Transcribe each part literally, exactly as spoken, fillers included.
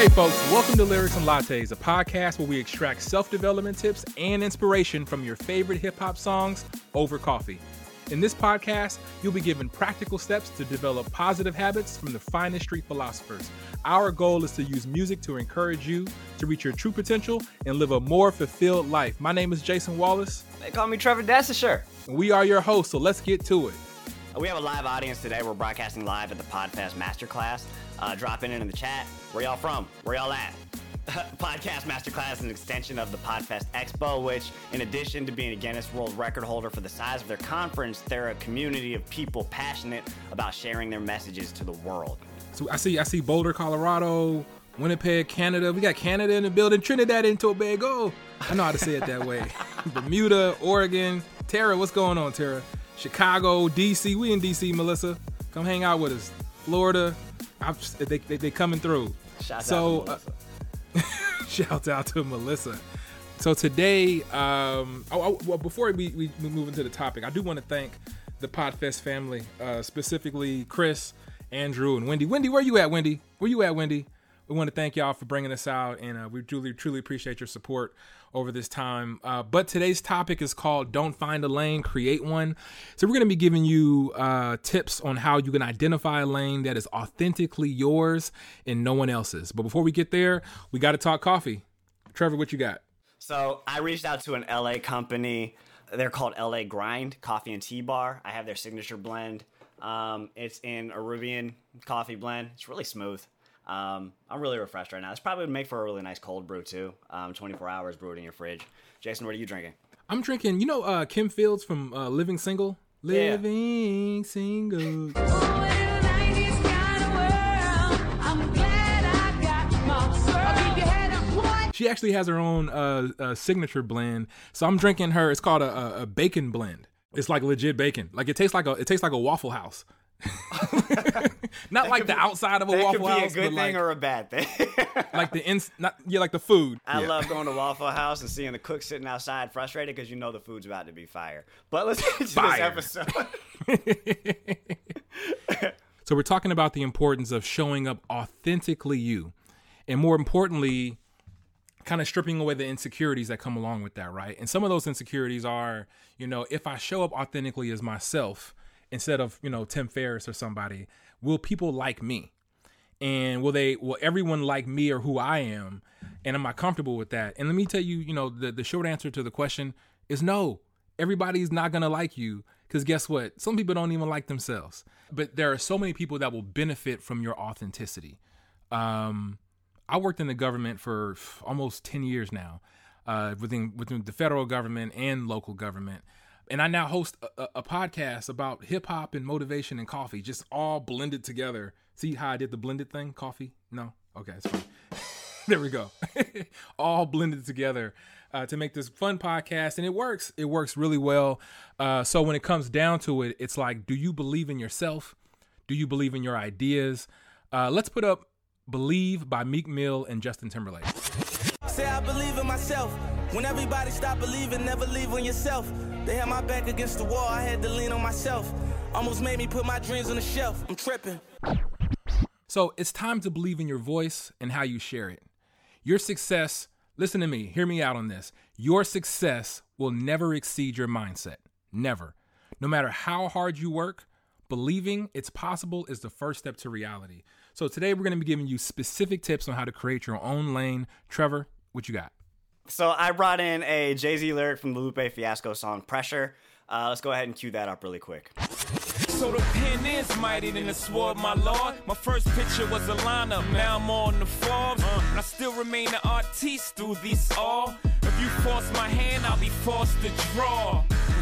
Hey folks, welcome to Lyrics and Lattes, a podcast where we extract self-development tips and inspiration from your favorite hip-hop songs over coffee. In this podcast, you'll be given practical steps to develop positive habits from the finest street philosophers. Our goal is to use music to encourage you to reach your true potential and live a more fulfilled life. My name is Jason Wallace. They call me Trevor Dassisher. And we are your hosts, so let's get to it. We have a live audience today. We're broadcasting live at the Podfest Masterclass. Uh, dropping in in the chat. Where y'all from? Where y'all at? Podcast Masterclass is an extension of the Podfest Expo, which, in addition to being a Guinness World Record holder for the size of their conference, they're a community of people passionate about sharing their messages to the world. So I see, I see Boulder, Colorado, Winnipeg, Canada. We got Canada in the building. Trinidad and Tobago. I know how to say it that way. Bermuda, Oregon. Tara, what's going on, Tara? Chicago, D C. We in D C, Melissa. Come hang out with us. Florida. I'm just, they, they they coming through. Shout so, out to Melissa. Uh, shout out to Melissa. So today, um, oh, oh, well, before we, we move into the topic, I do want to thank the Podfest family, uh, specifically Chris, Andrew, and Wendy. Wendy, where you at, Wendy? Where you at, Wendy? We want to thank y'all for bringing us out, and uh, we truly, truly appreciate your support over this time. Uh, but today's topic is called Don't Find a Lane, Create One. So we're going to be giving you uh, tips on how you can identify a lane that is authentically yours and no one else's. But before we get there, we got to talk coffee. Trevor, what you got? So I reached out to an L A company. They're called L A Grind Coffee and Tea Bar. I have their signature blend. Um, it's in Arubian coffee blend. It's really smooth. Um, I'm really refreshed right now. This probably would make for a really nice cold brew too. Um, twenty-four hours brewed in your fridge. Jason, what are you drinking? I'm drinking, you know, uh, Kim Fields from uh, Living Single? Yeah. Living Single. She actually has her own uh, uh, signature blend. So I'm drinking her. It's called a, a bacon blend. It's like legit bacon. Like it tastes like a it tastes like a Waffle House. Not like the be, outside of a that Waffle could be House, a good but thing like, or a bad thing. like the ins, not yeah, like the food. I yeah. love going to Waffle House and seeing the cook sitting outside frustrated because you know the food's about to be fire. But let's get to Fire. this episode. So we're talking about the importance of showing up authentically you, and more importantly, kind of stripping away the insecurities that come along with that, right? And some of those insecurities are, you know, if I show up authentically as myself instead of, you know, Tim Ferriss or somebody, will people like me? And will they, will everyone like me or who I am? And am I comfortable with that? And let me tell you, you know, the, the short answer to the question is no. Everybody's not going to like you because guess what? Some people don't even like themselves. But there are so many people that will benefit from your authenticity. Um, I worked in the government for almost ten years now, uh, within, within the federal government and local government. And I now host a, a podcast about hip hop and motivation and coffee, just all blended together. See how I did the blended thing? Coffee? No? Okay, it's fine. There we go. All blended together uh, to make this fun podcast. And it works. It works really well. Uh, so when it comes down to it, it's like, do you believe in yourself? Do you believe in your ideas? Uh, let's put up Believe by Meek Mill and Justin Timberlake. Say I believe in myself. When everybody stop believing, never leave on yourself. They had my back against the wall, I had to lean on myself. Almost made me put my dreams on the shelf. I'm tripping. So it's time to believe in your voice and how you share it. Your success, listen to me, hear me out on this. Your success will never exceed your mindset. Never. No matter how hard you work, believing it's possible is the first step to reality. So today we're going to be giving you specific tips on how to create your own lane. Trevor, what you got? So I brought in a Jay-Z lyric from the Lupe Fiasco song, Pressure. Uh, let's go ahead and cue that up really quick. So the pen is mighty than the sword, my lord. My first picture was a lineup, now I'm on the Forbes. Uh, and I still remain an artiste through this all. If you force my hand, I'll be forced to draw.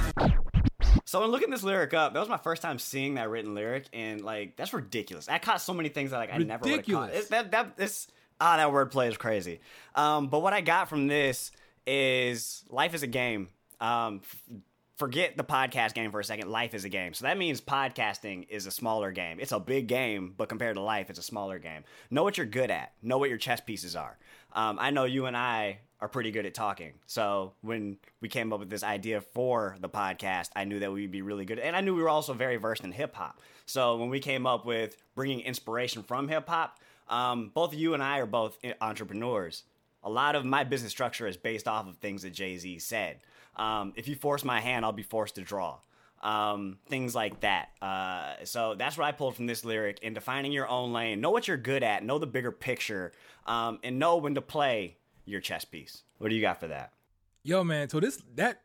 So when looking this lyric up, that was my first time seeing that written lyric, and like that's ridiculous. I caught so many things that like I never would have caught. It, that that this ah that wordplay is crazy. Um, but what I got from this is life is a game. Um, f- forget the podcast game for a second. Life is a game. So that means podcasting is a smaller game. It's a big game, but compared to life, it's a smaller game. Know what you're good at. Know what your chess pieces are. Um, I know you and I are pretty good at talking. So when we came up with this idea for the podcast, I knew that we'd be really good. And I knew we were also very versed in hip hop. So when we came up with bringing inspiration from hip hop, Um, both you and I are both entrepreneurs. A lot of my business structure is based off of things that Jay-Z said. Um, if you force my hand, I'll be forced to draw. Um, things like that. Uh, so that's what I pulled from this lyric. In defining your own lane, know what you're good at, know the bigger picture, um, and know when to play your chess piece. What do you got for that? Yo, man, so this that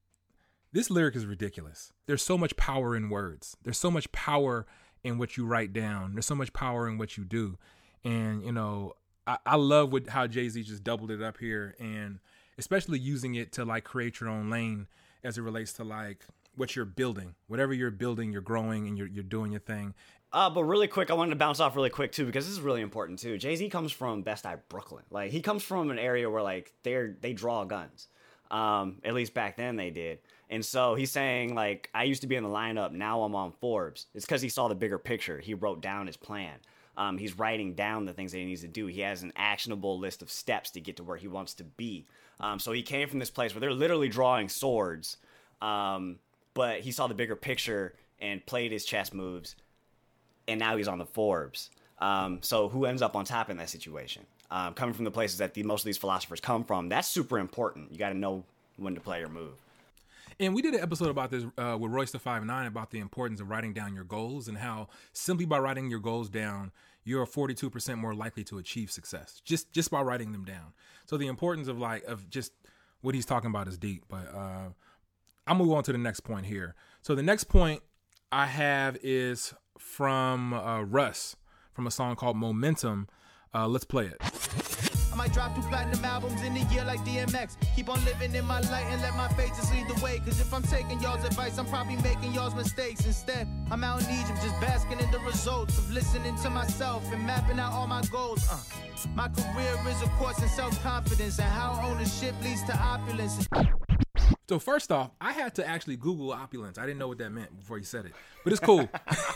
this lyric is ridiculous. There's so much power in words. There's so much power in what you write down. There's so much power in what you do. And, you know, I, I love what how Jay-Z just doubled it up here, and especially using it to like create your own lane as it relates to like what you're building. Whatever you're building, you're growing and you're you're doing your thing. Uh, but really quick, I wanted to bounce off really quick too, because this is really important too. Jay-Z comes from Best Eye, Brooklyn. Like, he comes from an area where like they're they draw guns. Um, at least back then they did. And so he's saying like, I used to be in the lineup, now I'm on Forbes. It's because he saw the bigger picture. He wrote down his plan. Um, he's writing down the things that he needs to do. He has an actionable list of steps to get to where he wants to be. Um, so he came from this place where they're literally drawing swords. Um, but he saw the bigger picture and played his chess moves. And now he's on the Forbes. Um, so who ends up on top in that situation? Um, coming from the places that the, most of these philosophers come from, that's super important. You got to know when to play your move. And we did an episode about this uh, with Royce the five nine about the importance of writing down your goals and how simply by writing your goals down, you're forty-two percent more likely to achieve success just just by writing them down. So the importance of like of just what he's talking about is deep. But uh, I'll move on to the next point here. So the next point I have is from uh, Russ from a song called Momentum. Uh, let's play it. I might drop two platinum albums in a year like D M X. Keep on living in my light and let my faith just lead the way. Cause if I'm taking y'all's advice, I'm probably making y'all's mistakes. Instead, I'm out in Egypt just basking in the results of listening to myself and mapping out all my goals. Uh, my career is a course in self-confidence and how ownership leads to opulence. So first off, I had to actually Google opulence. I didn't know what that meant before you said it, but it's cool.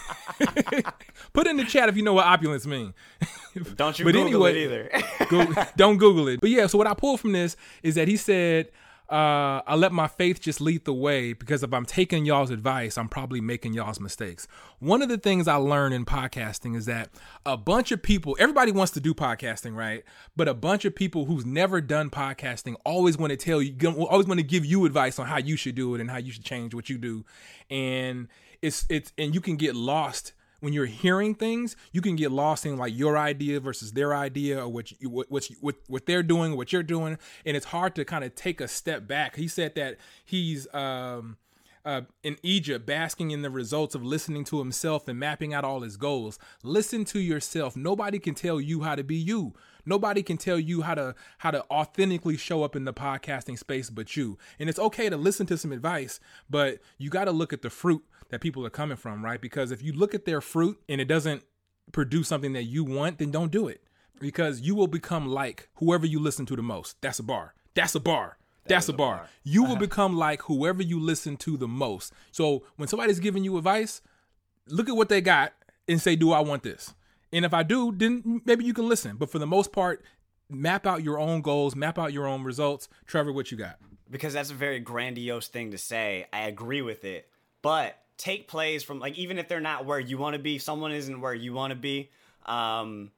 Put it in the chat if you know what opulence means. Don't you but Google anyway, it either. go, don't Google it. But yeah, so what I pulled from this is that he said, uh, I let my faith just lead the way because if I'm taking y'all's advice, I'm probably making y'all's mistakes. One of the things I learned in podcasting is that a bunch of people, everybody wants to do podcasting, right? But a bunch of people who's never done podcasting always want to tell you, always want to give you advice on how you should do it and how you should change what you do. And it's, it's, and you can get lost when you're hearing things. You can get lost in like your idea versus their idea, or what you, what, what, what, what they're doing, what you're doing. And it's hard to kind of take a step back. He said that he's um, uh, in Egypt basking in the results of listening to himself and mapping out all his goals. Listen to yourself. Nobody can tell you how to be you. Nobody can tell you how to how to authentically show up in the podcasting space but you. And it's okay to listen to some advice, but you got to look at the fruit that people are coming from, right? Because if you look at their fruit and it doesn't produce something that you want, then don't do it. Because you will become like whoever you listen to the most. That's a bar. That's a bar. That's a bar. bar. You will become like whoever you listen to the most. So when somebody's giving you advice, look at what they got and say, do I want this? And if I do, then maybe you can listen. But for the most part, map out your own goals, map out your own results. Trevor, what you got? Because that's a very grandiose thing to say. I agree with it. But take plays from, like, even if they're not where you want to be, someone isn't where you want to be, um,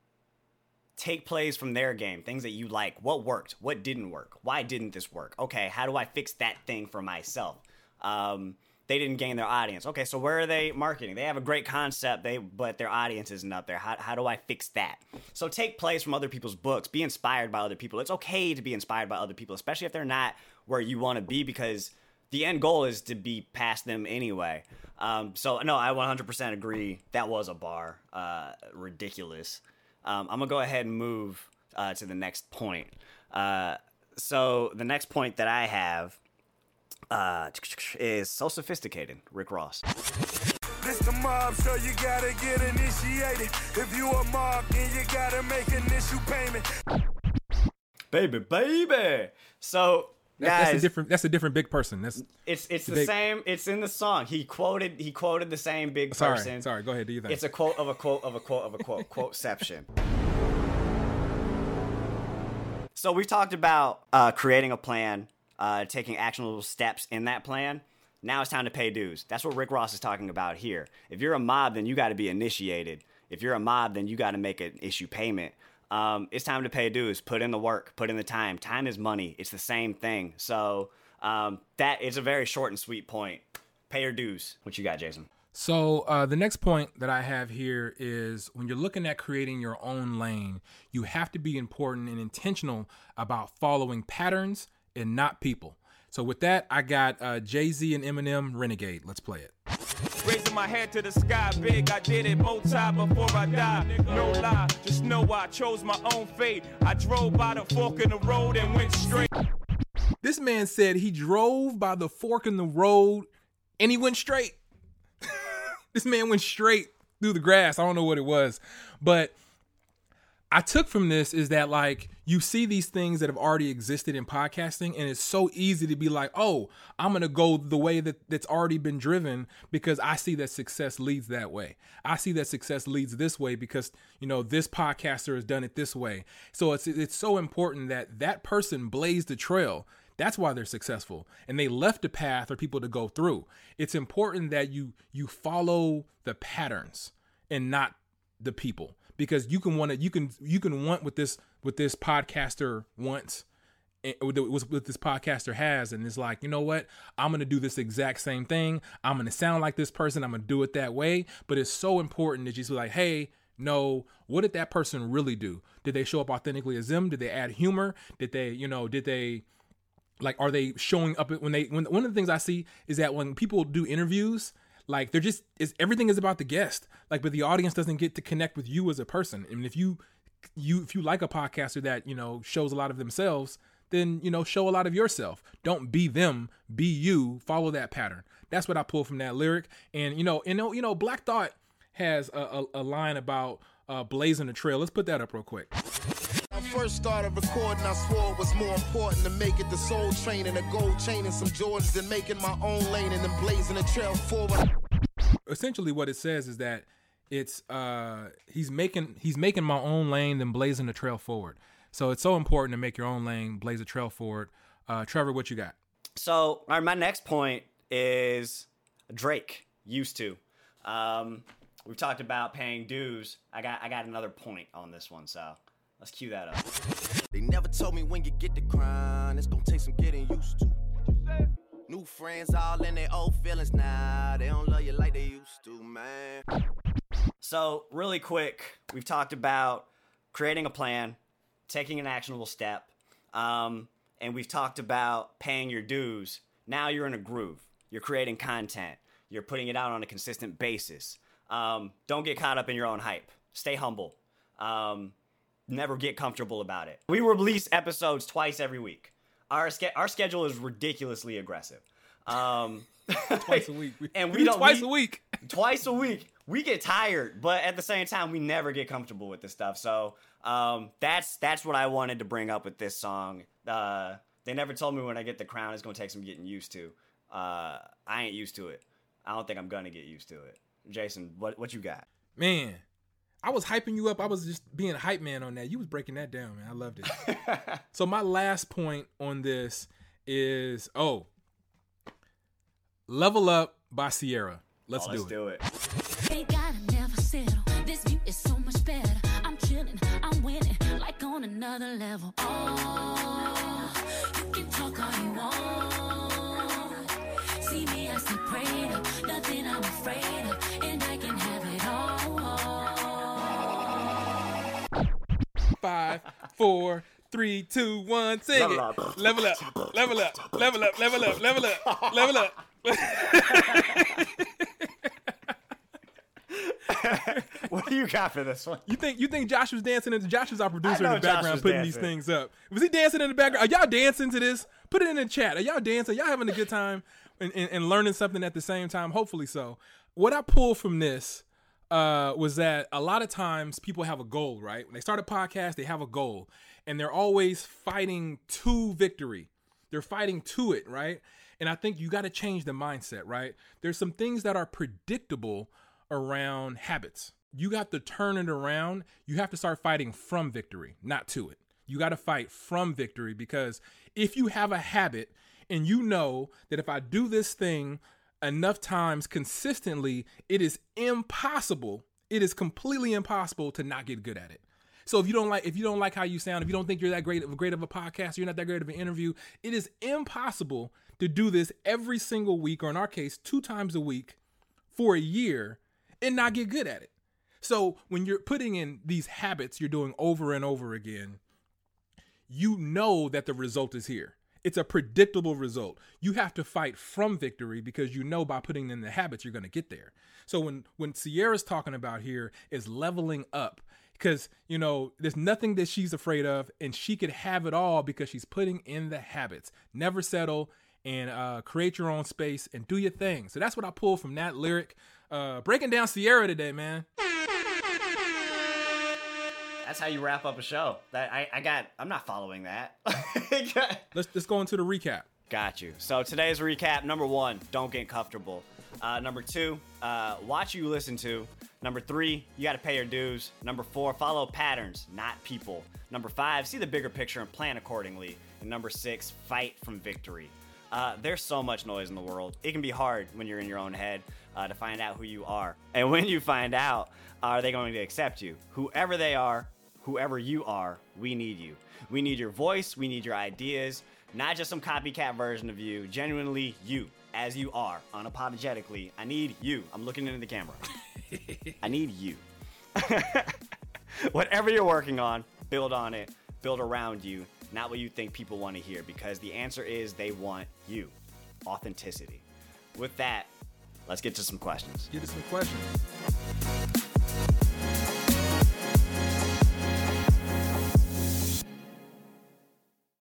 take plays from their game, things that you like. What worked? What didn't work? Why didn't this work? Okay, how do I fix that thing for myself? Um, they didn't gain their audience. Okay, so where are they marketing? They have a great concept, they but their audience isn't up there. How, how do I fix that? So take plays from other people's books. Be inspired by other people. It's okay to be inspired by other people, especially if they're not where you want to be, because the end goal is to be past them anyway. Um, so, no, I one hundred percent agree. That was a bar. Uh, ridiculous. Um, I'm going to go ahead and move uh, to the next point. Uh, so, the next point that I have uh, is So Sophisticated, Rick Ross. This the mob, so you gotta get initiated. If you a mob, then you gotta make initial payment. Baby, baby. So... That's, Guys, that's a different. That's a different big person. That's it's it's the big, same. It's in the song. He quoted he quoted the same big sorry, person. Sorry, go ahead. Do you think it's a quote of a quote of a quote of a quote quoteception? So we talked about uh, creating a plan, uh, taking actionable steps in that plan. Now it's time to pay dues. That's what Rick Ross is talking about here. If you're a mob, then you got to be initiated. If you're a mob, then you got to make an issue payment. Um, it's time to pay dues. Put in the work. Put in the time. Time is money. It's the same thing. So um, that is a very short and sweet point. Pay your dues. What you got, Jason? So uh, the next point that I have here is when you're looking at creating your own lane, you have to be important and intentional about following patterns and not people. So with that, I got uh, Jay-Z and Eminem, Renegade. Let's play it. Raising my head to the sky, big, I did it multi before I died. No lie, just know I chose my own fate. I drove by the fork in the road and went straight. This man said he drove by the fork in the road and he went straight. This man went straight through the grass. I don't know what it was, but I took from this is that, like, you see these things that have already existed in podcasting, and it's so easy to be like, oh, I'm going to go the way that that's already been driven because I see that success leads that way. I see that success leads this way because, you know, this podcaster has done it this way. So it's it's so important that that person blazed a trail. That's why they're successful. And they left a path for people to go through. It's important that you you follow the patterns and not the people. Because you can want to, you can, you can want what this, what this podcaster wants, and what this podcaster has, and it's like, you know what, I'm gonna do this exact same thing. I'm gonna sound like this person. I'm gonna do it that way. But it's so important that you be like, hey, no, what did that person really do? Did they show up authentically as them? Did they add humor? Did they, you know, did they, like, are they showing up when they? When one of the things I see is that when people do interviews, like, they're just, is everything is about the guest. Like, but the audience doesn't get to connect with you as a person. And if you, you, if you like a podcaster that, you know, shows a lot of themselves, then, you know, show a lot of yourself. Don't be them, be you, follow that pattern. That's what I pull from that lyric. And, you know, you know, you know, Black Thought has a, a, a line about uh, blazing a trail. Let's put that up real quick. I first started recording, I swore it was more important to make it the soul train and a gold chain and some Jordans than making my own lane and then blazing a trail forward. Essentially what it says is that it's uh he's making he's making my own lane then blazing the trail forward. So it's so important to make your own lane, blaze a trail forward. Uh, Trevor, what you got? So all right, my next point is Drake, Used To. Um, we've talked about paying dues. I got I got another point on this one, so let's cue that up. They never told me when you get the crown, it's gonna take some getting used to. New friends all in their old feelings now. They don't love you like they used to, man. So really quick, we've talked about creating a plan, taking an actionable step, um, and we've talked about paying your dues. Now you're in a groove. You're creating content. You're putting it out on a consistent basis. Um, don't get caught up in your own hype. Stay humble. Um, never get comfortable about it. We release episodes twice every week. Our ske- our schedule is ridiculously aggressive. Um, twice a week. And we, we do don't twice we, a week. Twice a week. We get tired, but at the same time, we never get comfortable with this stuff. So um, that's that's what I wanted to bring up with this song. Uh, they never told me when I get the crown, it's gonna take some getting used to. Uh, I ain't used to it. I don't think I'm gonna get used to it. Jason, what what you got? Man, I was hyping you up. I was just being a hype man on that. You was breaking that down, man. I loved it. So my last point on this is, oh, Level Up by Sierra. Let's oh, do let's it. do it. They gotta never settle. This view is so much better. I'm chilling, I'm winning, like on another level. Oh, you can talk all you want. See me, I see prayed up, nothing I'm afraid of, and I can have it all. Five, four, three, two, one, sing Level it. up. Level up, level up, level up, level up, level up, level up. What do you got for this one? You think you think Josh was dancing? And Josh is our producer I know in the Josh background was putting dancing. these things up. Was he dancing in the background? Are y'all dancing to this? Put it in the chat. Are y'all dancing? Y'all having a good time and, and, and learning something at the same time? Hopefully so. What I pulled from this uh, was that a lot of times people have a goal, right? When they start a podcast, they have a goal, and they're always fighting to victory. They're fighting to it, right? And I think you got to change the mindset, right? There's some things that are predictable around habits. You got to turn it around. You have to start fighting from victory, not to it. You got to fight from victory, because if you have a habit and you know that if I do this thing enough times consistently, it is impossible, It is completely impossible to not get good at it. So if you don't like if you don't like how you sound, if you don't think you're that great of great of a podcaster, you're not that great of an interview, it is impossible to do this every single week, or in our case, two times a week for a year and not get good at it. So when you're putting in these habits you're doing over and over again, you know that the result is here. It's a predictable result. You have to fight from victory because you know by putting in the habits you're going to get there. So when when Sierra's talking about here is leveling up, because, you know, there's nothing that she's afraid of, and she could have it all because she's putting in the habits. Never settle, and uh, create your own space and do your thing. So that's what I pulled from that lyric. Uh, breaking down Sierra today, man. That's how you wrap up a show. That I, I got. I'm not following that. let's let's go into the recap. Got you. So today's recap: number one, don't get comfortable. Uh, number two, uh, watch you listen to. Number three, you got to pay your dues. Number four, follow patterns, not people. Number five, see the bigger picture and plan accordingly. And number six, fight from victory. Uh, there's so much noise in the world. It can be hard when you're in your own head uh, to find out who you are. And when you find out, are they going to accept you? Whoever they are, whoever you are, we need you. We need your voice. We need your ideas. Not just some copycat version of you. Genuinely you, as you are, unapologetically. I need you. I'm looking into the camera. I need you. Whatever you're working on, build on it. Build around you. Not what you think people want to hear, because the answer is they want you. Authenticity. With that, let's get to some questions. Get to some questions.